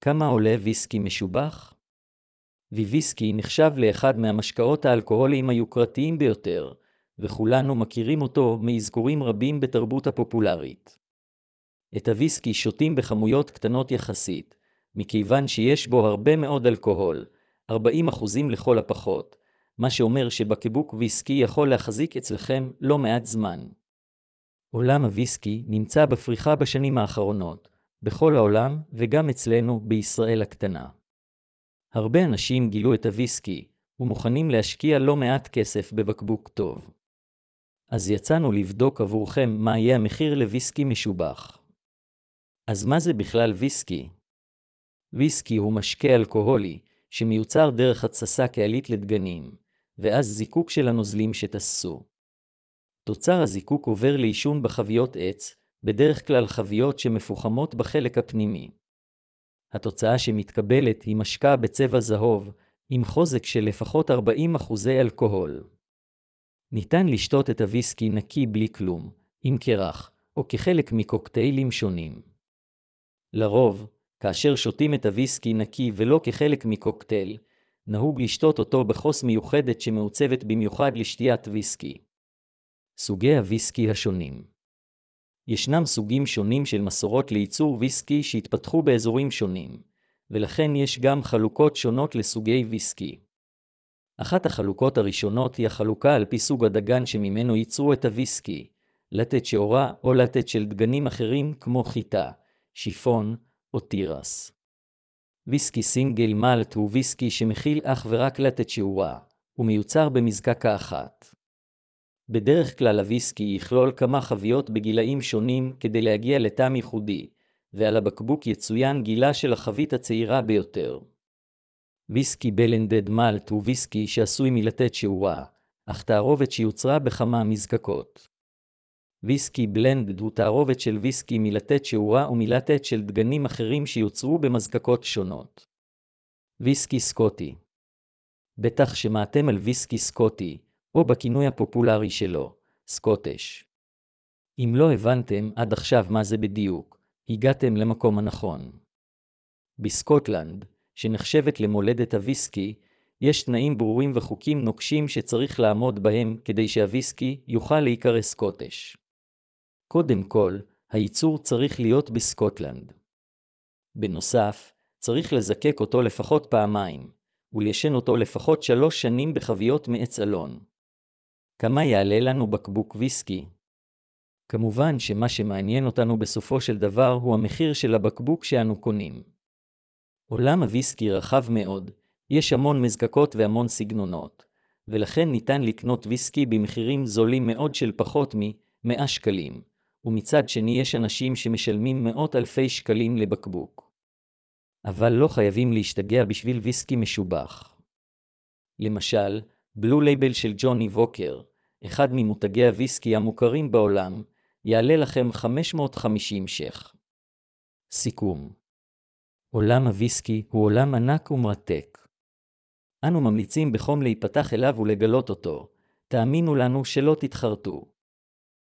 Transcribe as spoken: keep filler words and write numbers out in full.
כמה עולה ויסקי משובח? ויסקי נחשב לאחד מהמשקאות האלכוהוליים היוקרתיים ביותר, וכולנו מכירים אותו מאזכורים רבים בתרבות הפופולרית. את הוויסקי שותים בכמויות קטנות יחסית, מכיוון שיש בו הרבה מאוד אלכוהול, ארבעים אחוזים לכל הפחות, מה שאומר שבקבוק ויסקי יכול להחזיק אצלכם לא מעט זמן. עולם הוויסקי נמצא בפריחה בשנים האחרונות, בכל העולם וגם אצלנו בישראל הקטנה. הרבה אנשים גילו את הוויסקי, ומוכנים להשקיע לא מעט כסף בבקבוק טוב. אז יצאנו לבדוק עבורכם מה יהיה המחיר לוויסקי משובח. אז מה זה בכלל ויסקי? ויסקי הוא משקה אלכוהולי, שמיוצר דרך התססה כעלית לדגנים, ואז זיקוק של הנוזלים שתססו. תוצר הזיקוק עובר לעישון בחביות עץ, בדרך כלל חביות שמפוחמות בחלק הפנימי. התוצאה שמתקבלת היא משקה בצבע זהוב, עם חוזק של לפחות ארבעים אחוזי אלכוהול. ניתן לשתות את הוויסקי נקי בלי כלום, עם קרח, או כחלק מקוקטיילים שונים. לרוב, כאשר שותים את הוויסקי נקי ולא כחלק מקוקטייל, נהוג לשתות אותו בכוס מיוחדת שמעוצבת במיוחד לשתיית ויסקי. סוגי הוויסקי השונים. ישנם סוגים שונים של מסורות לייצור ויסקי שהתפתחו באזורים שונים, ולכן יש גם חלוקות שונות לסוגי ויסקי. אחת החלוקות הראשונות היא החלוקה על פי סוג הדגן שממנו ייצרו את הוויסקי, לטת שעורה או לטת של דגנים אחרים כמו חיטה, שיפון או תירס. ויסקי סינגל מאלט הוא ויסקי שמכיל אך ורק לטת שעורה, ומיוצר במזקקה אחת. בדרך כלל הוויסקי יכלול כמה חביות בגילאים שונים כדי להגיע לטעם ייחודי, ועל הבקבוק יצוין גילה של החבית הצעירה ביותר. ויסקי בלנדד מאלט הוא ויסקי שעשוי מלטת שעורה, אך תערובת שיוצרה בכמה מזקקות. ויסקי בלנדד הוא תערובת של ויסקי מלטת שעורה ומלטת של דגנים אחרים שיוצרו במזקקות שונות. ויסקי סקוטי. בטח שמעתם על ויסקי סקוטי, או בכינוי הפופולרי שלו, סקוטש. אם לא הבנתם עד עכשיו מה זה בדיוק, הגעתם למקום הנכון. בסקוטלנד, שנחשבת למולדת הוויסקי, יש תנאים ברורים וחוקים נוקשים שצריך לעמוד בהם כדי שהוויסקי יוכל להיקרא סקוטש. קודם כל, הייצור צריך להיות בסקוטלנד. בנוסף, צריך לזקק אותו לפחות פעמיים, וליישן אותו לפחות שלוש שנים בחביות מעץ אלון. כמה יעלה לנו בקבוק ויסקי? כמובן שמה שמעניין אותנו בסופו של דבר הוא המחיר של הבקבוק שאנו קונים. עולם הוויסקי רחב מאוד, יש המון מזקקות והמון סגנונות, ולכן ניתן לקנות ויסקי במחירים זולים מאוד של פחות מ-מאה שקלים, ומצד שני יש אנשים שמשלמים מאות אלפי שקלים לבקבוק. אבל לא חייבים להשתגע בשביל ויסקי משובח. למשל, בלו לייבל של ג'וני ווקר, אחד ממותגי הוויסקי המוכרים בעולם, יעלה לכם חמש מאות וחמישים ש"ח. סיכום. עולם הוויסקי הוא עולם ענק ומרתק. אנו ממליצים בחום להיפתח אליו ולגלות אותו, תאמינו לנו שלא תתחרטו.